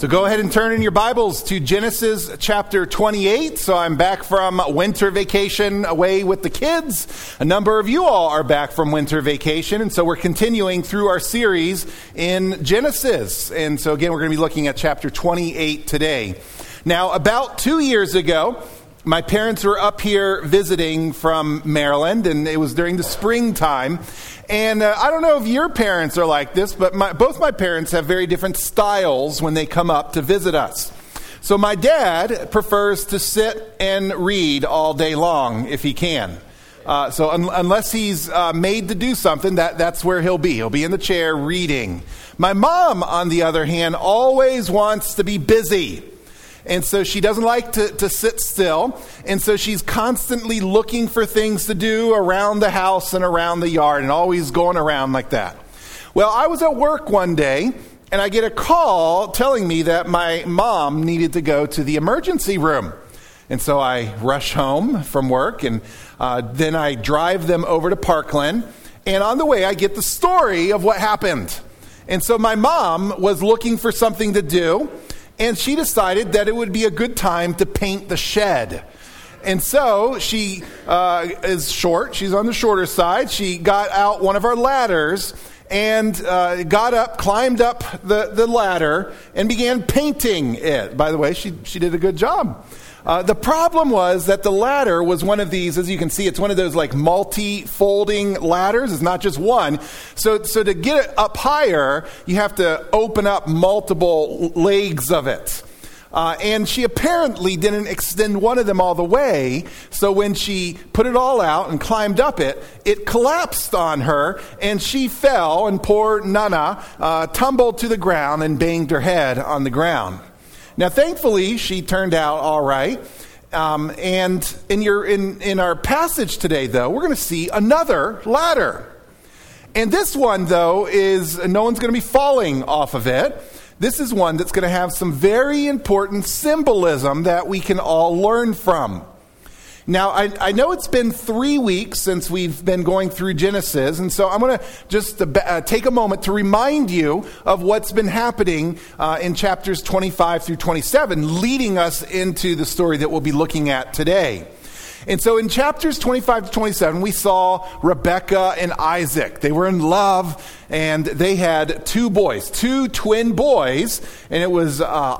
So go ahead and turn in your Bibles to Genesis chapter 28. So I'm back from winter vacation away with the kids. A number of you all are back from winter vacation. And so we're continuing through our series in Genesis. And so again, we're going to be looking at chapter 28 today. Now, about 2 years ago, my parents were up here visiting from Maryland, and it was during the springtime. And I don't know if your parents are like this, but both my parents have very different styles when they come up to visit us. So my dad prefers to sit and read all day long if he can. So unless he's made to do something, that's where he'll be. He'll be in the chair reading. My mom, on the other hand, always wants to be busy. And so she doesn't like to sit still. And so she's constantly looking for things to do around the house and around the yard and always going around like that. Well, I was at work one day and I get a call telling me that my mom needed to go to the emergency room. And so I rush home from work and then I drive them over to Parkland. And on the way, I get the story of what happened. And so my mom was looking for something to do. And she decided that it would be a good time to paint the shed. And so she is short. She's on the shorter side. She got out one of our ladders and got up, climbed up the ladder, and began painting it. By the way, she did a good job. The problem was that the ladder was one of these, as you can see, it's one of those like multi-folding ladders. It's not just one. So to get it up higher, you have to open up multiple legs of it. And she apparently didn't extend one of them all the way. So when she put it all out and climbed up it collapsed on her and she fell, and poor Nana tumbled to the ground and banged her head on the ground. Now, thankfully, she turned out all right. And in our passage today, though, we're going to see another ladder. And this one, though, is no one's going to be falling off of it. This is one that's going to have some very important symbolism that we can all learn from. Now, I know it's been 3 weeks since we've been going through Genesis, and so I'm going to just take a moment to remind you of what's been happening in chapters 25 through 27, leading us into the story that we'll be looking at today. And so in chapters 25 to 27, we saw Rebekah and Isaac. They were in love, and they had two twin boys, and it was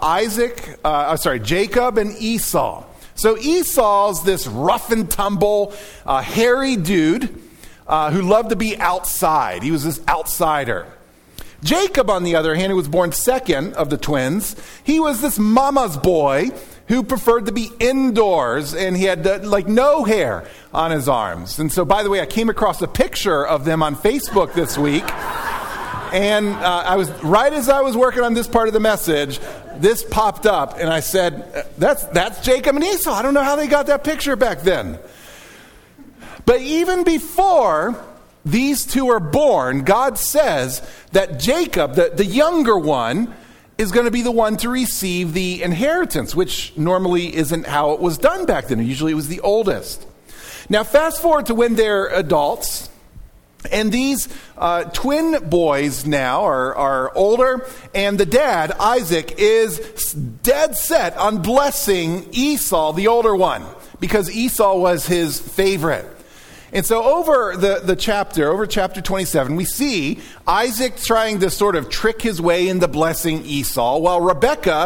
Jacob and Esau. So Esau's this rough and tumble, hairy dude who loved to be outside. He was this outsider. Jacob, on the other hand, who was born second of the twins, he was this mama's boy who preferred to be indoors, and he had no hair on his arms. And so, by the way, I came across a picture of them on Facebook this week. And I was right as I was working on this part of the message, this popped up, and I said, "That's Jacob and Esau. I don't know how they got that picture back then." But even before these two are born, God says that Jacob, the younger one, is going to be the one to receive the inheritance, which normally isn't how it was done back then. Usually, it was the oldest. Now, fast forward to when they're adults. And these twin boys now are older, and the dad, Isaac, is dead set on blessing Esau, the older one, because Esau was his favorite. And so over chapter 27, we see Isaac trying to sort of trick his way into blessing Esau, while Rebekah,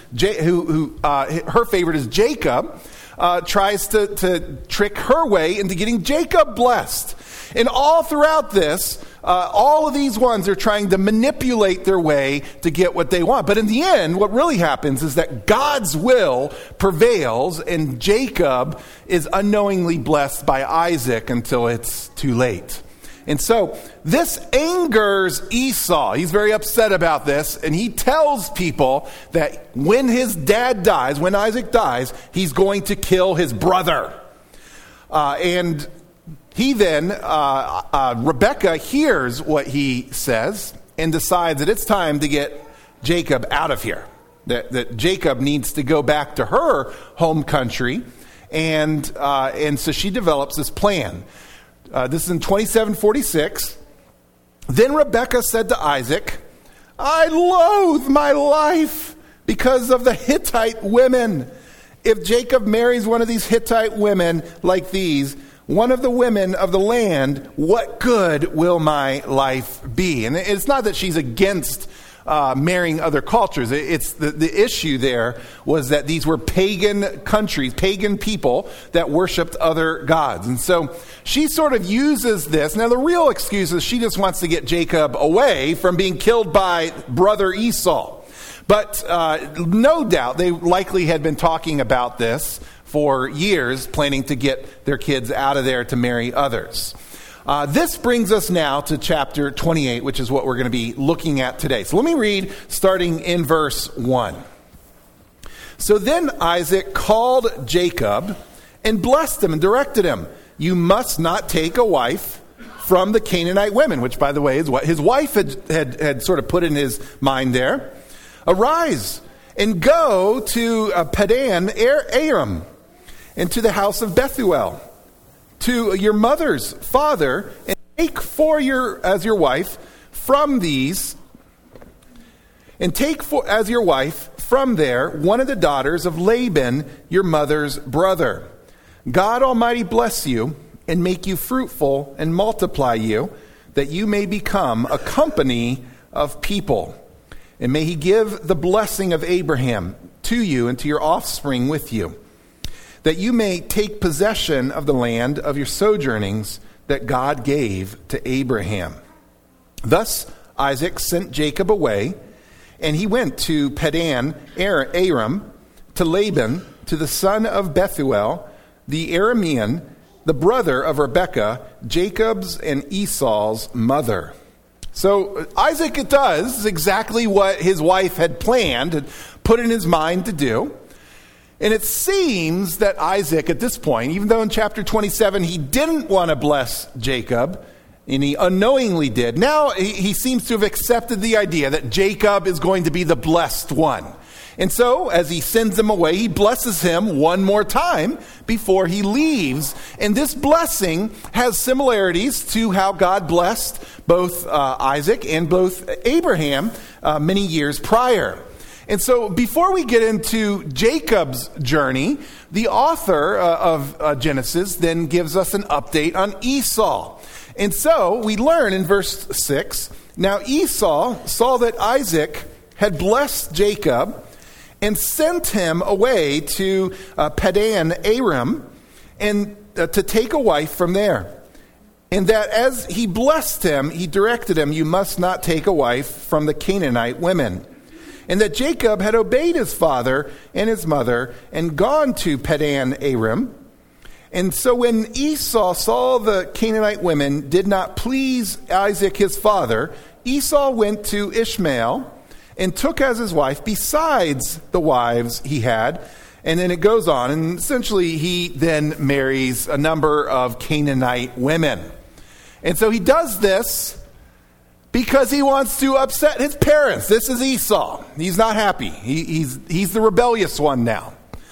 her favorite is Jacob, tries to trick her way into getting Jacob blessed. And all throughout this, all of these ones are trying to manipulate their way to get what they want. But in the end, what really happens is that God's will prevails, and Jacob is unknowingly blessed by Isaac until it's too late. And so this angers Esau. He's very upset about this, and he tells people that when his dad dies, when Isaac dies, he's going to kill his brother. And he then, Rebekah hears what he says and decides that it's time to get Jacob out of here. That Jacob needs to go back to her home country. And so she develops this plan. This is in 27:46. Then Rebekah said to Isaac, "I loathe my life because of the Hittite women. If Jacob marries one of these Hittite women like these, one of the women of the land, what good will my life be? And it's not that she's against marrying other cultures. It's the issue there was that these were pagan countries, pagan people that worshiped other gods. And so she sort of uses this. Now, the real excuse is she just wants to get Jacob away from being killed by brother Esau. But no doubt they likely had been talking about this for years, planning to get their kids out of there to marry others. This brings us now to chapter 28, which is what we're going to be looking at today. So let me read starting in verse 1. So then Isaac called Jacob and blessed him and directed him, "You must not take a wife from the Canaanite women," which, by the way, is what his wife had sort of put in his mind there. "Arise and go to Padan Aram and to the house of Bethuel, to your mother's father, and take as your wife from there one of the daughters of Laban, your mother's brother. God Almighty bless you and make you fruitful and multiply you, that you may become a company of people. And may he give the blessing of Abraham to you and to your offspring with you, that you may take possession of the land of your sojournings that God gave to Abraham." Thus Isaac sent Jacob away, and he went to Padan Aram, to Laban, to the son of Bethuel, the Aramean, the brother of Rebekah, Jacob's and Esau's mother. So Isaac does exactly what his wife had planned and put in his mind to do. And it seems that Isaac at this point, even though in chapter 27 he didn't want to bless Jacob, and he unknowingly did, now he seems to have accepted the idea that Jacob is going to be the blessed one. And so, as he sends him away, he blesses him one more time before he leaves. And this blessing has similarities to how God blessed both Isaac and both Abraham many years prior. And so, before we get into Jacob's journey, the author of Genesis then gives us an update on Esau. And so, we learn in verse 6, "Now Esau saw that Isaac had blessed Jacob and sent him away to Padan Aram and to take a wife from there. And that as he blessed him, he directed him, 'You must not take a wife from the Canaanite women.' And that Jacob had obeyed his father and his mother and gone to Padan Aram. And so when Esau saw the Canaanite women did not please Isaac his father, Esau went to Ishmael and took as his wife besides the wives he had." And then it goes on, and essentially he then marries a number of Canaanite women. And so he does this because he wants to upset his parents. This is Esau. He's not happy. He's the rebellious one now.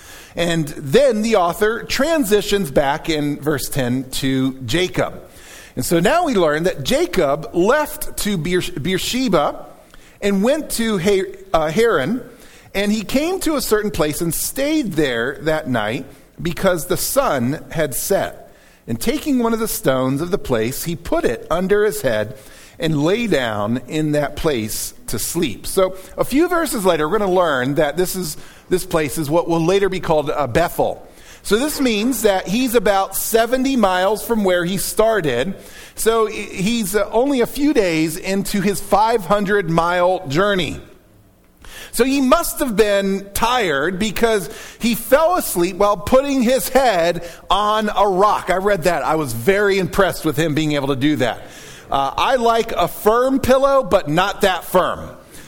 And then the author transitions back in verse 10 to Jacob. And so now we learn that Jacob left to Beersheba and went to Haran, and he came to a certain place and stayed there that night because the sun had set. And taking one of the stones of the place, he put it under his head and lay down in that place to sleep. So a few verses later, we're going to learn that this place is what will later be called Bethel. So this means that he's about 70 miles from where he started. So he's only a few days into his 500-mile journey. So he must have been tired because he fell asleep while putting his head on a rock. I read that. I was very impressed with him being able to do that. I like a firm pillow, but not that firm.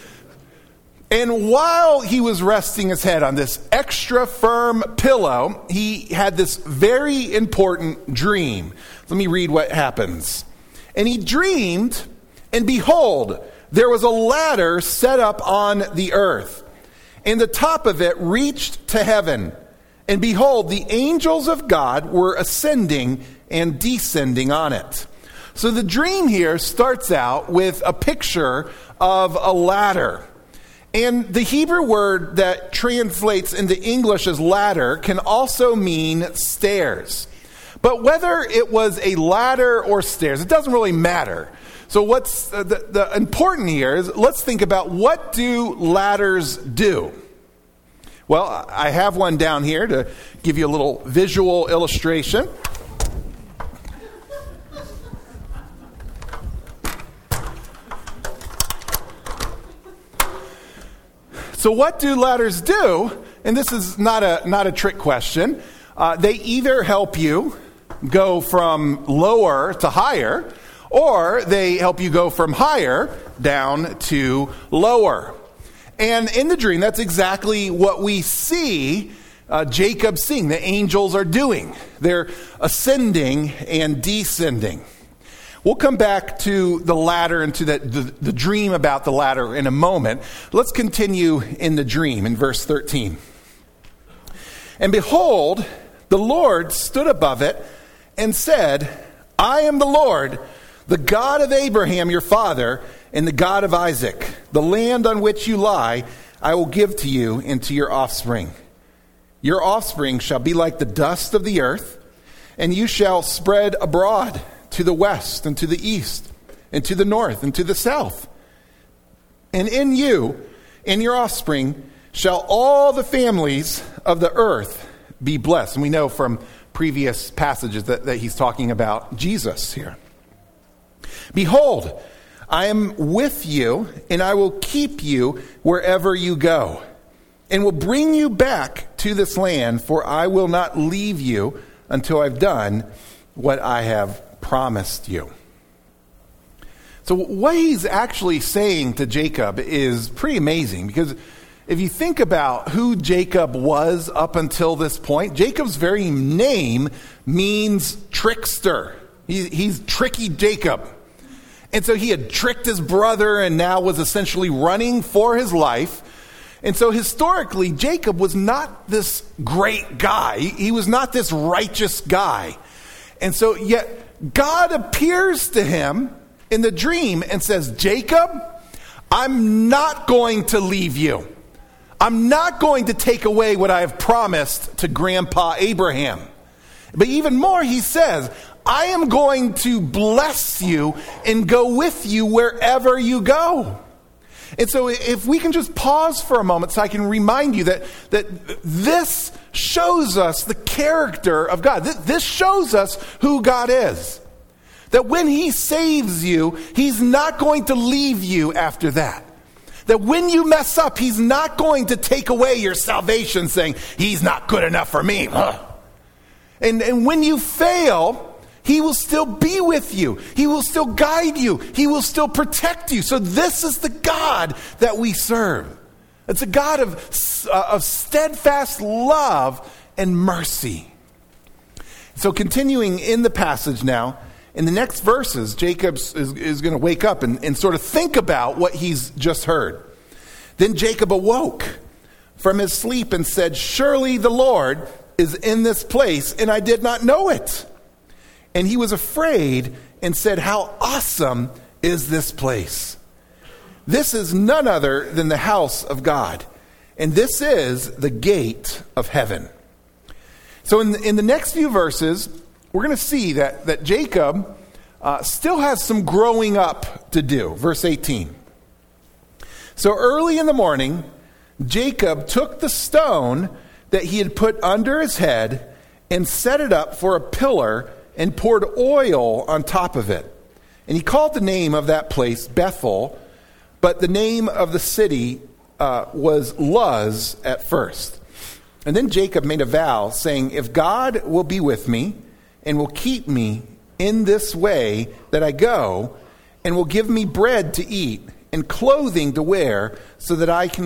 And while he was resting his head on this extra firm pillow, he had this very important dream. Let me read what happens. "And he dreamed, and behold, there was a ladder set up on the earth, and the top of it reached to heaven. And behold, the angels of God were ascending and descending on it." So the dream here starts out with a picture of a ladder. And the Hebrew word that translates into English as ladder can also mean stairs. But whether it was a ladder or stairs, it doesn't really matter. So what's the important here is, let's think about, what do ladders do? Well, I have one down here to give you a little visual illustration. So what do ladders do? And this is not a trick question. They either help you go from lower to higher, or they help you go from higher down to lower. And in the dream, that's exactly what we see Jacob seeing. The angels are doing. They're ascending and descending. We'll come back to the ladder and to the dream about the ladder in a moment. Let's continue in the dream in verse 13. And behold, the Lord stood above it and said, I am the Lord, the God of Abraham your father, and the God of Isaac. The land on which you lie, I will give to you and to your offspring. Your offspring shall be like the dust of the earth, and you shall spread abroad to the west and to the east and to the north and to the south. And in you, in your offspring, shall all the families of the earth be blessed. And we know from previous passages that he's talking about Jesus here. Behold, I am with you, and I will keep you wherever you go, and will bring you back to this land, for I will not leave you until I've done what I have promised you. So what he's actually saying to Jacob is pretty amazing, because if you think about who Jacob was up until this point, Jacob's very name means trickster. He's tricky Jacob. And so he had tricked his brother and now was essentially running for his life. And so historically, Jacob was not this great guy. He was not this righteous guy. And so yet God appears to him in the dream and says, Jacob, I'm not going to leave you. I'm not going to take away what I have promised to Grandpa Abraham. But even more, he says, I am going to bless you and go with you wherever you go. And so if we can just pause for a moment so I can remind you that this shows us the character of God. This shows us who God is. That when he saves you, he's not going to leave you after that. That when you mess up, he's not going to take away your salvation saying, he's not good enough for me. And when you fail, he will still be with you. He will still guide you. He will still protect you. So this is the God that we serve. It's a God of steadfast love and mercy. So continuing in the passage now, in the next verses, Jacob is going to wake up and sort of think about what he's just heard. Then Jacob awoke from his sleep and said, surely the Lord is in this place, and I did not know it. And he was afraid and said, how awesome is this place? This is none other than the house of God, and this is the gate of heaven. So in the next few verses, we're going to see that Jacob still has some growing up to do. Verse 18. So early in the morning, Jacob took the stone that he had put under his head and set it up for a pillar and poured oil on top of it. And he called the name of that place Bethel, but the name of the city was Luz at first. And then Jacob made a vow, saying, if God will be with me and will keep me in this way that I go, and will give me bread to eat and clothing to wear, so that I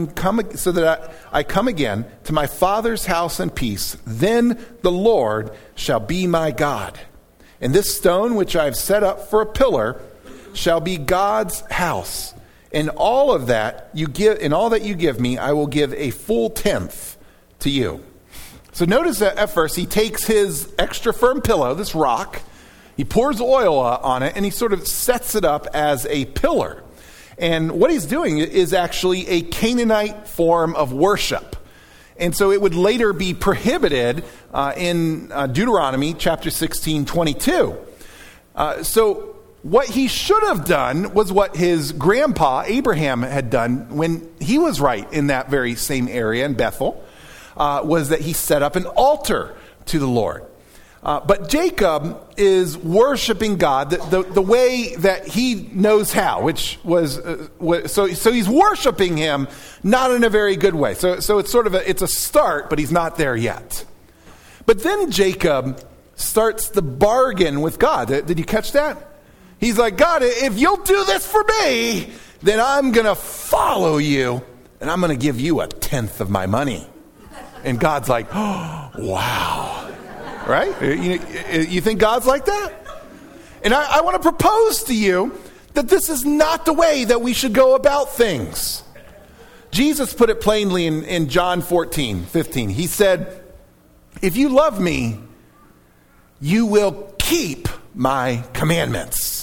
come again to my father's house in peace, then the Lord shall be my God. And this stone which I have set up for a pillar shall be God's house. And all that you give me, I will give a full tenth to you. So notice that at first he takes his extra firm pillow, this rock, he pours oil on it, and he sort of sets it up as a pillar. And what he's doing is actually a Canaanite form of worship. And so it would later be prohibited in Deuteronomy chapter 16, 22. So what he should have done was what his grandpa Abraham had done when he was right in that very same area in Bethel, was that he set up an altar to the Lord. But Jacob is worshiping God the way that he knows how, which was so he's worshiping him not in a very good way. So it's sort of it's a start, but he's not there yet. But then Jacob starts the bargain with God. Did you catch that? He's like, God, if you'll do this for me, then I'm going to follow you, and I'm going to give you a tenth of my money. And God's like, oh, wow. Right? You think God's like that? And I want to propose to you that this is not the way that we should go about things. Jesus put it plainly in John 14:15. He said, if you love me, you will keep my commandments.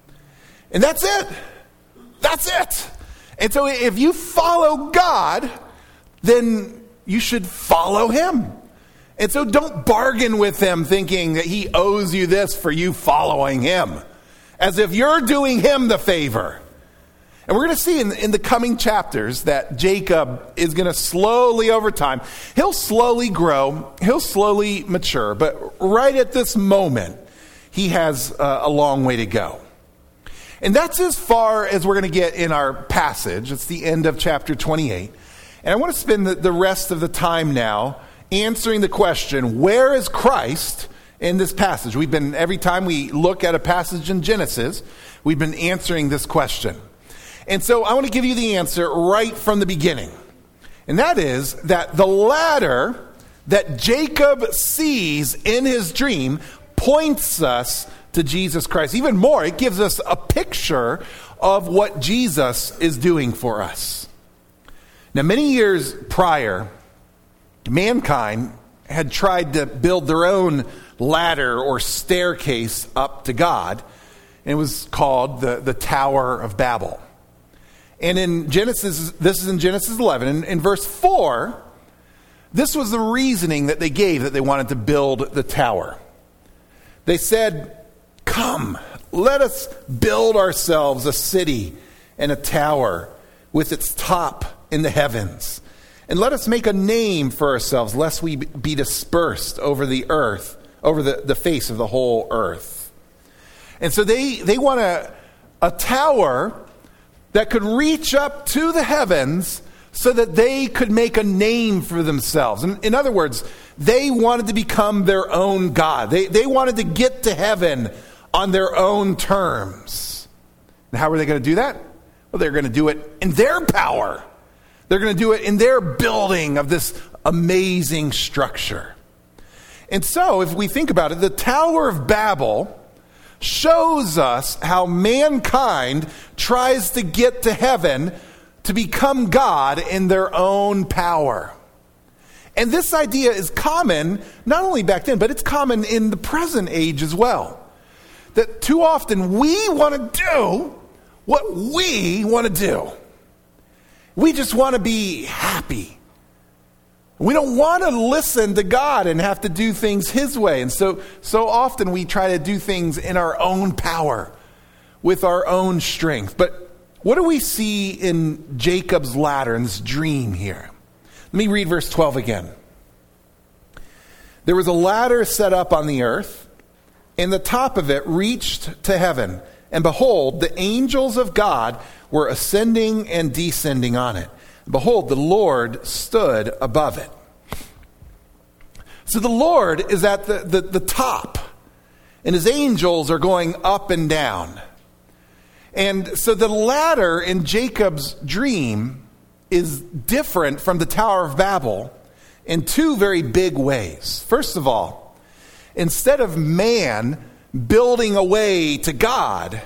And that's it. That's it. And so if you follow God, then you should follow him. And so don't bargain with him thinking that he owes you this for you following him, as if you're doing him the favor. And we're going to see in the coming chapters that Jacob is going to slowly, over time, he'll slowly grow, he'll slowly mature, but right at this moment, he has a long way to go. And that's as far as we're going to get in our passage. It's the end of chapter 28. And I want to spend the rest of the time now answering the question, where is Christ in this passage? Every time we look at a passage in Genesis, we've been answering this question. And so I want to give you the answer right from the beginning. And that is that the ladder that Jacob sees in his dream points us to Jesus Christ. Even more, it gives us a picture of what Jesus is doing for us. Now, many years prior, mankind had tried to build their own ladder or staircase up to God. And it was called the Tower of Babel. And in Genesis, this is in Genesis 11, in verse 4, this was the reasoning that they gave that they wanted to build the tower. They said, come, let us build ourselves a city and a tower with its top in the heavens. And let us make a name for ourselves, lest we be dispersed over the earth, over the face of the whole earth. And so they want a tower that could reach up to the heavens so that they could make a name for themselves. In other words, they wanted to become their own God. They wanted to get to heaven on their own terms. And how are they going to do that? Well, they're going to do it in their power. They're going to do it in their building of this amazing structure. And so, if we think about it, the Tower of Babel shows us how mankind tries to get to heaven to become God in their own power. And this idea is common, not only back then, but it's common in the present age as well. That too often we want to do what we want to do. We just want to be happy. We don't want to listen to God and have to do things his way. And so often we try to do things in our own power, with our own strength. But what do we see in Jacob's ladder, in this dream here? Let me read verse 12 again. There was a ladder set up on the earth, and the top of it reached to heaven. And behold, the angels of God were ascending and descending on it. Behold, the Lord stood above it. So the Lord is at the top, and his angels are going up and down. And so the ladder in Jacob's dream is different from the Tower of Babel in two very big ways. First of all, instead of man building a way to God,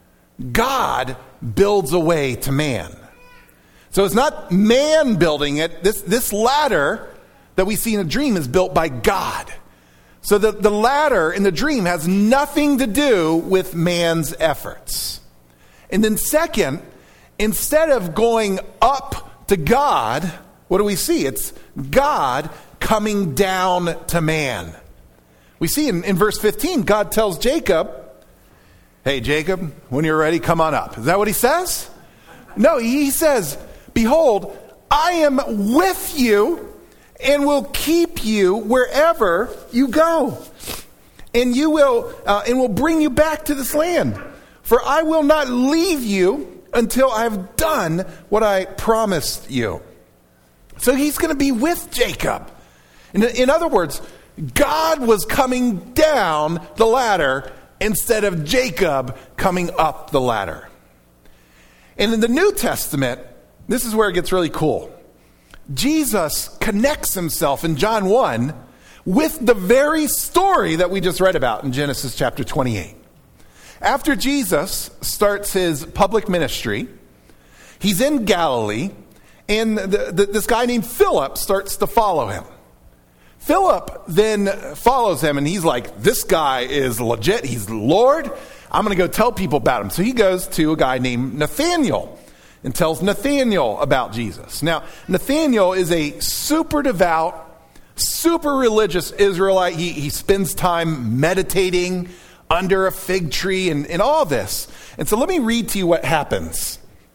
God builds a way to man. So it's not man building it. This ladder that we see in a dream is built by God. So the ladder in the dream has nothing to do with man's efforts. And then second, instead of going up to God, what do we see? It's God coming down to man. We see in verse 15, God tells Jacob, hey, Jacob, when you're ready, come on up. Is that what he says? No, he says, behold, I am with you and will keep you wherever you go. And will bring you back to this land. For I will not leave you until I have done what I promised you. So he's going to be with Jacob. In other words, God was coming down the ladder instead of Jacob coming up the ladder. And in the New Testament, this is where it gets really cool. Jesus connects himself in John 1 with the very story that we just read about in Genesis chapter 28. After Jesus starts his public ministry, he's in Galilee, and this guy named Philip starts to follow him. Philip then follows him, and he's like, this guy is legit. He's Lord. I'm going to go tell people about him. So he goes to a guy named Nathanael and tells Nathanael about Jesus. Now, Nathanael is a super devout, super religious Israelite. He spends time meditating under a fig tree and all this. And so let me read to you what happens.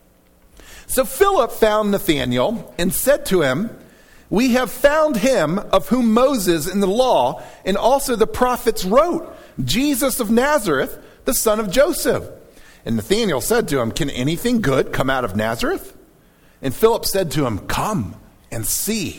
So Philip found Nathanael and said to him, we have found him of whom Moses in the law and also the prophets wrote, Jesus of Nazareth, the son of Joseph. And Nathanael said to him, can anything good come out of Nazareth? And Philip said to him, come and see.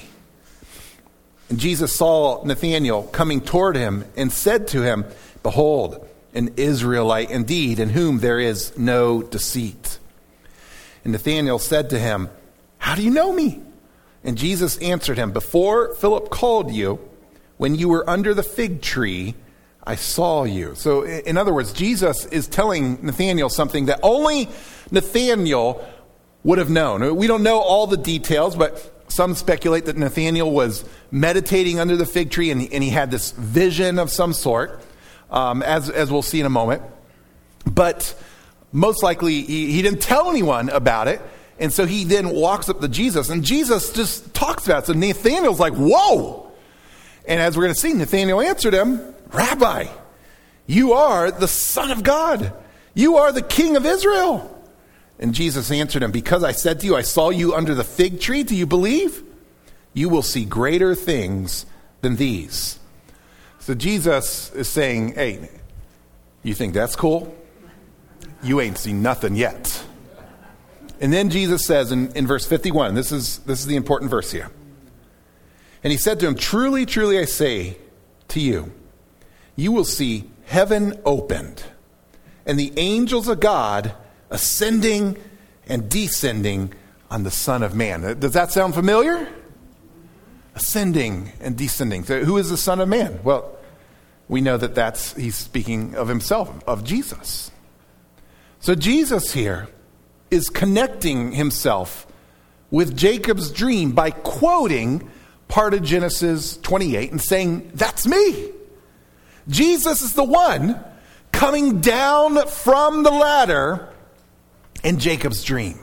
And Jesus saw Nathanael coming toward him and said to him, behold, an Israelite indeed, in whom there is no deceit. And Nathanael said to him, how do you know me? And Jesus answered him, before Philip called you, when you were under the fig tree, I saw you. So in other words, Jesus is telling Nathanael something that only Nathanael would have known. We don't know all the details, but some speculate that Nathanael was meditating under the fig tree and he had this vision of some sort, as we'll see in a moment. But most likely he didn't tell anyone about it. And so he then walks up to Jesus, and Jesus just talks about it. So Nathanael's like, whoa! And as we're going to see, Nathanael answered him, Rabbi, you are the Son of God. You are the King of Israel. And Jesus answered him, because I said to you, I saw you under the fig tree, do you believe? You will see greater things than these. So Jesus is saying, hey, you think that's cool? You ain't seen nothing yet. And then Jesus says in verse 51, this is the important verse here. And he said to him, truly, truly, I say to you, you will see heaven opened and the angels of God ascending and descending on the Son of Man. Does that sound familiar? Ascending and descending. So who is the Son of Man? Well, we know that he's speaking of himself, of Jesus. So Jesus here is connecting himself with Jacob's dream by quoting part of Genesis 28 and saying, that's me. Jesus is the one coming down from the ladder in Jacob's dream.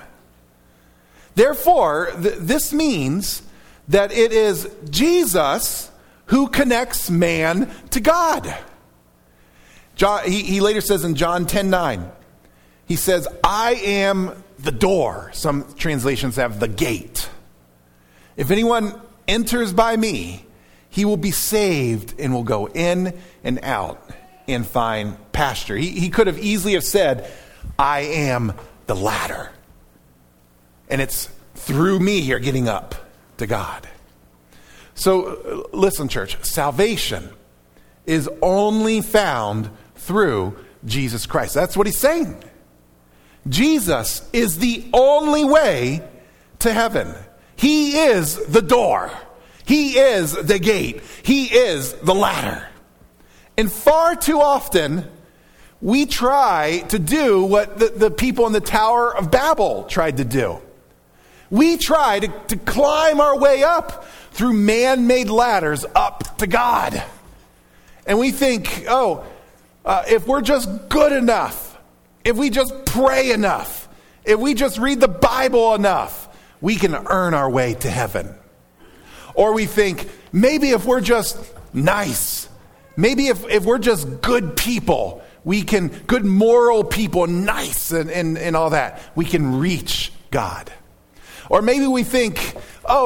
Therefore, this means that it is Jesus who connects man to God. He later says in John 10:9, he says, I am the door. Some translations have the gate. If anyone enters by me, he will be saved and will go in and out and find pasture. He could have easily have said, I am the ladder. And it's through me you're getting up to God. So listen, church, salvation is only found through Jesus Christ. That's what he's saying. Jesus is the only way to heaven. He is the door. He is the gate. He is the ladder. And far too often, we try to do what the people in the Tower of Babel tried to do. We try to climb our way up through man-made ladders up to God. And we think, if we're just good enough, if we just pray enough, if we just read the Bible enough, we can earn our way to heaven. Or we think, maybe if we're just nice, maybe if we're just good people, good moral people, nice and all that, we can reach God. Or maybe we think,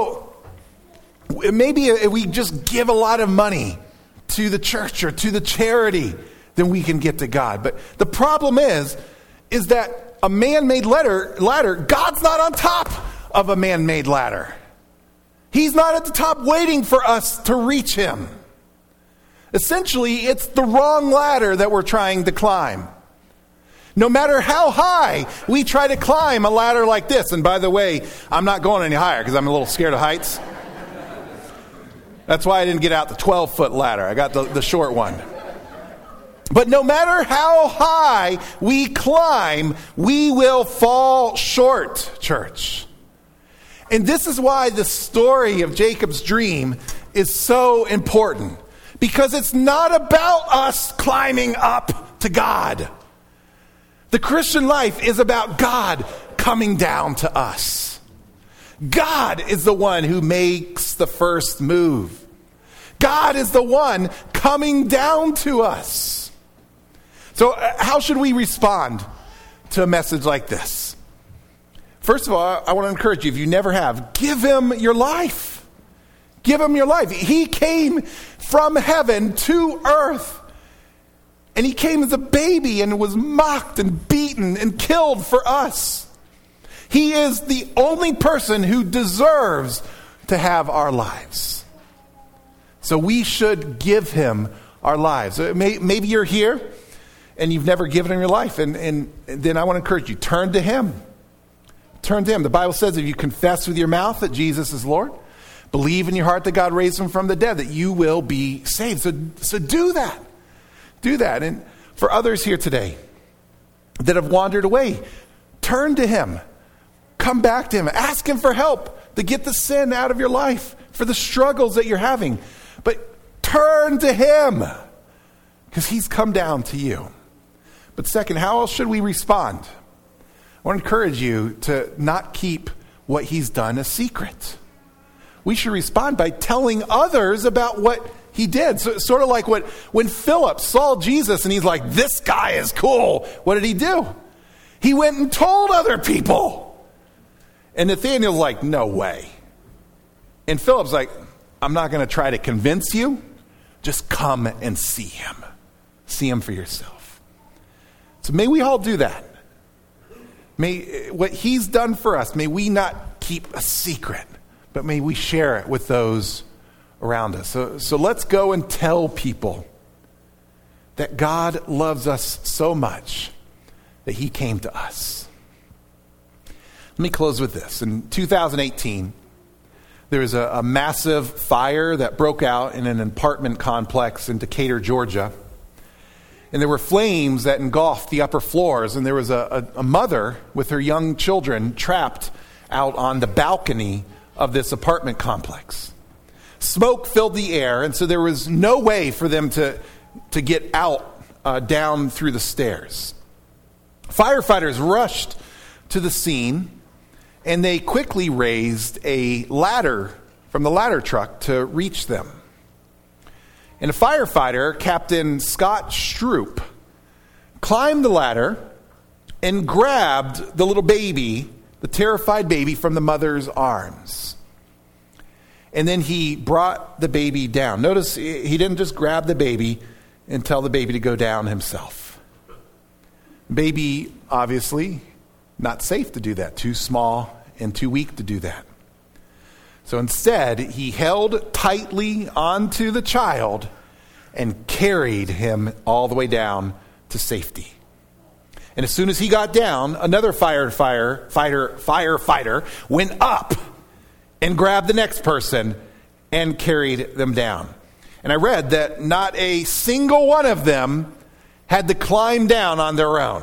maybe if we just give a lot of money to the church or to the charity, then we can get to God. But the problem is that a man-made ladder, God's not on top of a man-made ladder. He's not at the top waiting for us to reach him. Essentially, it's the wrong ladder that we're trying to climb. No matter how high we try to climb a ladder like this, and by the way, I'm not going any higher because I'm a little scared of heights. That's why I didn't get out the 12-foot ladder. I got the short one. But no matter how high we climb, we will fall short, church. And this is why the story of Jacob's dream is so important. Because it's not about us climbing up to God. The Christian life is about God coming down to us. God is the one who makes the first move. God is the one coming down to us. So how should we respond to a message like this? First of all, I want to encourage you, if you never have, give him your life. Give him your life. He came from heaven to earth. And he came as a baby and was mocked and beaten and killed for us. He is the only person who deserves to have our lives. So we should give him our lives. Maybe you're here and you've never given him your life. And then I want to encourage you, turn to him. Turn to him. The Bible says if you confess with your mouth that Jesus is Lord, believe in your heart that God raised him from the dead, that you will be saved. So do that. Do that. And for others here today that have wandered away, turn to him. Come back to him. Ask him for help to get the sin out of your life, for the struggles that you're having. But turn to him because he's come down to you. But second, how else should we respond? I want to encourage you to not keep what he's done a secret. We should respond by telling others about what he did. So, sort of like when Philip saw Jesus and he's like, this guy is cool. What did he do? He went and told other people. And Nathanael's like, no way. And Philip's like, I'm not going to try to convince you. Just come and see him. See him for yourself. So may we all do that. May what he's done for us, may we not keep a secret, but may we share it with those around us. So let's go and tell people that God loves us so much that he came to us. Let me close with this. In 2018, there was a massive fire that broke out in an apartment complex in Decatur, Georgia. And there were flames that engulfed the upper floors, and there was a mother with her young children trapped out on the balcony of this apartment complex. Smoke filled the air, and so there was no way for them to get out down through the stairs. Firefighters rushed to the scene, and they quickly raised a ladder from the ladder truck to reach them. And a firefighter, Captain Scott Stroop, climbed the ladder and grabbed the little baby, the terrified baby, from the mother's arms. And then he brought the baby down. Notice he didn't just grab the baby and tell the baby to go down himself. Baby, obviously, not safe to do that. Too small and too weak to do that. So instead, he held tightly onto the child and carried him all the way down to safety. And as soon as he got down, another firefighter went up and grabbed the next person and carried them down. And I read that not a single one of them had to climb down on their own.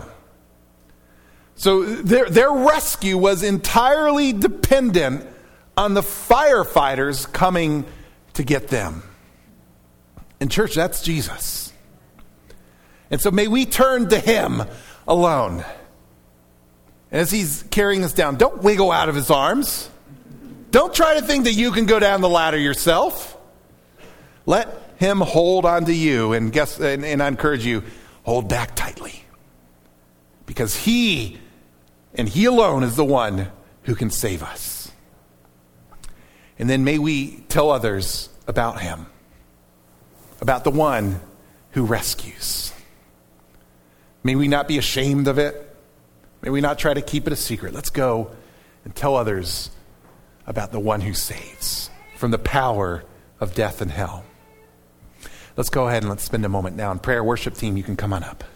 So their rescue was entirely dependent on the firefighters coming to get them. And church, that's Jesus. And so may we turn to him alone. And as he's carrying us down, don't wiggle out of his arms. Don't try to think that you can go down the ladder yourself. Let him hold on to you. And I encourage you, hold back tightly. Because he, and he alone, is the one who can save us. And then may we tell others about him. About the one who rescues. May we not be ashamed of it. May we not try to keep it a secret. Let's go and tell others about the one who saves from the power of death and hell. Let's go ahead and let's spend a moment now in prayer. Worship team, you can come on up.